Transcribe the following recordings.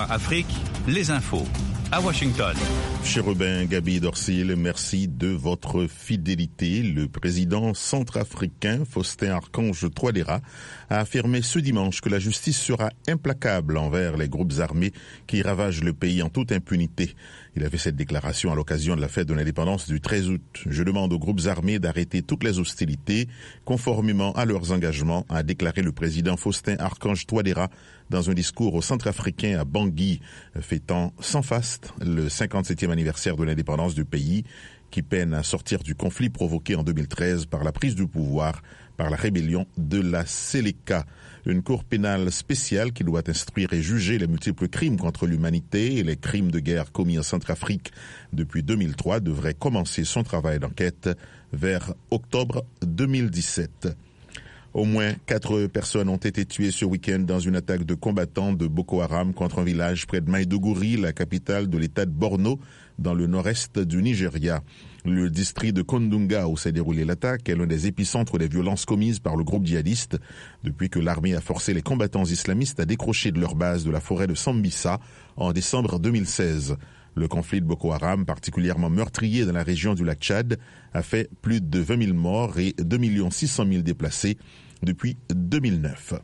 VOA Afrique, les infos. À Washington. Chérubin Gabi Dorsil, merci de votre fidélité. Le président centrafricain Faustin Archange Touadéra a affirmé ce dimanche que la justice sera implacable envers les groupes armés qui ravagent le pays en toute impunité. Il a fait cette déclaration à l'occasion de la fête de l'indépendance du 13 août. Je demande aux groupes armés d'arrêter toutes les hostilités conformément à leurs engagements, a déclaré le président Faustin Archange Touadéra dans un discours au Centrafricain à Bangui, fêtant sans faste le 57e anniversaire de l'indépendance du pays, qui peine à sortir du conflit provoqué en 2013 par la prise du pouvoir par la rébellion de la Séléka. Une cour pénale spéciale qui doit instruire et juger les multiples crimes contre l'humanité et les crimes de guerre commis en Centrafrique depuis 2003 devrait commencer son travail d'enquête vers octobre 2017. Au moins 4 personnes ont été tuées ce week-end dans une attaque de combattants de Boko Haram contre un village près de Maïdougouri, la capitale de l'état de Borno, dans le nord-est du Nigeria. Le district de Kondunga où s'est déroulée l'attaque est l'un des épicentres des violences commises par le groupe djihadiste depuis que l'armée a forcé les combattants islamistes à décrocher de leur base de la forêt de Sambisa en décembre 2016. Le conflit de Boko Haram, particulièrement meurtrier dans la région du lac Tchad, a fait plus de 20 000 morts et 2 600 000 déplacés depuis 2009.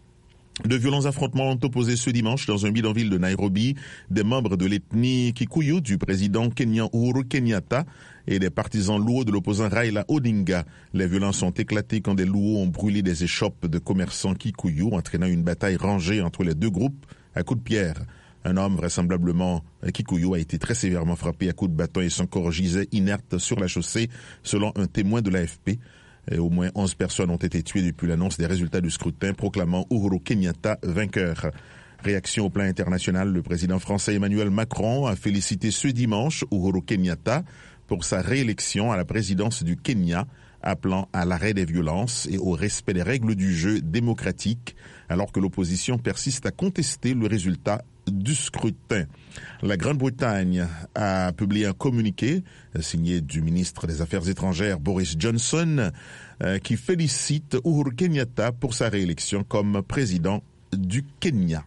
De violents affrontements ont opposé ce dimanche dans un bidonville de Nairobi des membres de l'ethnie Kikuyu du président kenyan Uhuru Kenyatta et des partisans Luo de l'opposant Raila Odinga. Les violences ont éclaté quand des Luo ont brûlé des échoppes de commerçants Kikuyu, entraînant une bataille rangée entre les deux groupes à coups de pierre. Un homme, vraisemblablement Kikuyu, a été très sévèrement frappé à coups de bâton et son corps gisait inerte sur la chaussée, selon un témoin de l'AFP. Et au moins 11 personnes ont été tuées depuis l'annonce des résultats du scrutin, proclamant Uhuru Kenyatta vainqueur. Réaction au plan international, le président français Emmanuel Macron a félicité ce dimanche Uhuru Kenyatta pour sa réélection à la présidence du Kenya, appelant à l'arrêt des violences et au respect des règles du jeu démocratique, alors que l'opposition persiste à contester le résultat du scrutin. La Grande-Bretagne a publié un communiqué signé du ministre des Affaires étrangères Boris Johnson qui félicite Uhuru Kenyatta pour sa réélection comme président du Kenya.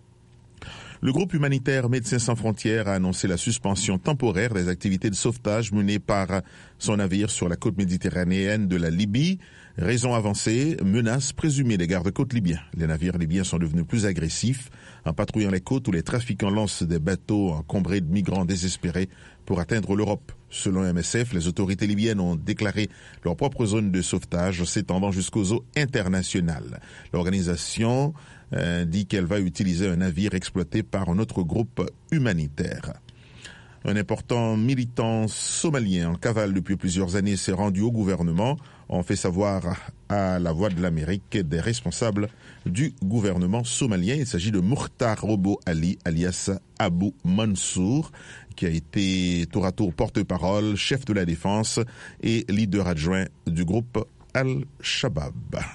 Le groupe humanitaire Médecins sans frontières a annoncé la suspension temporaire des activités de sauvetage menées par son navire sur la côte méditerranéenne de la Libye. Raison avancée, menace présumée des gardes-côtes libyens. Les navires libyens sont devenus plus agressifs en patrouillant les côtes où les trafiquants lancent des bateaux encombrés de migrants désespérés pour atteindre l'Europe. Selon MSF, les autorités libyennes ont déclaré leur propre zone de sauvetage s'étendant jusqu'aux eaux internationales. L'organisation dit qu'elle va utiliser un navire exploité par un autre groupe humanitaire. Un important militant somalien en cavale depuis plusieurs années s'est rendu au gouvernement. On fait savoir à la Voix de l'Amérique des responsables du gouvernement somalien. Il s'agit de Mukhtar Robo Ali, alias Abu Mansour, qui a été tour à tour porte-parole, chef de la défense et leader adjoint du groupe Al-Shabaab.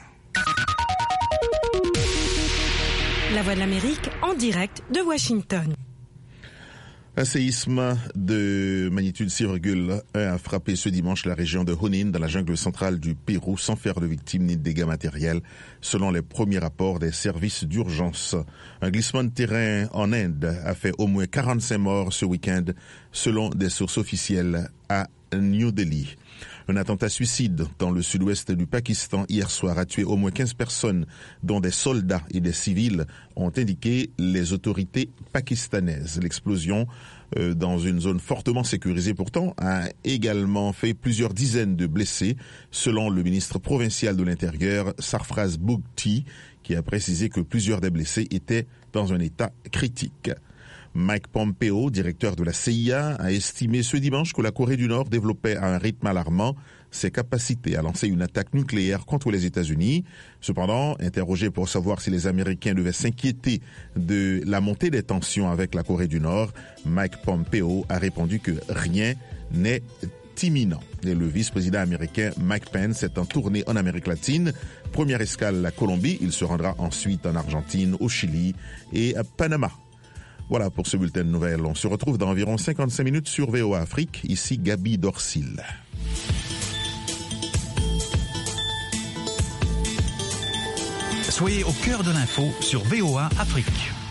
La Voix de l'Amérique en direct de Washington. Un séisme de magnitude 6,1 a frappé ce dimanche la région de Junín dans la jungle centrale du Pérou sans faire de victimes ni de dégâts matériels, selon les premiers rapports des services d'urgence. Un glissement de terrain en Inde a fait au moins 45 morts ce week-end, selon des sources officielles à New Delhi. Un attentat suicide dans le sud-ouest du Pakistan hier soir a tué au moins 15 personnes, dont des soldats et des civils, ont indiqué les autorités pakistanaises. L'explosion dans une zone fortement sécurisée pourtant a également fait plusieurs dizaines de blessés, selon le ministre provincial de l'Intérieur, Sarfraz Bugti, qui a précisé que plusieurs des blessés étaient dans un état critique. Mike Pompeo, directeur de la CIA, a estimé ce dimanche que la Corée du Nord développait à un rythme alarmant ses capacités à lancer une attaque nucléaire contre les États-Unis. Cependant, interrogé pour savoir si les Américains devaient s'inquiéter de la montée des tensions avec la Corée du Nord, Mike Pompeo a répondu que rien n'est imminent. Et le vice-président américain Mike Pence est en tournée en Amérique latine. Première escale, la Colombie. Il se rendra ensuite en Argentine, au Chili et à Panama. Voilà pour ce bulletin de nouvelles. On se retrouve dans environ 55 minutes sur VOA Afrique. Ici Gabi Dorsil. Soyez au cœur de l'info sur VOA Afrique.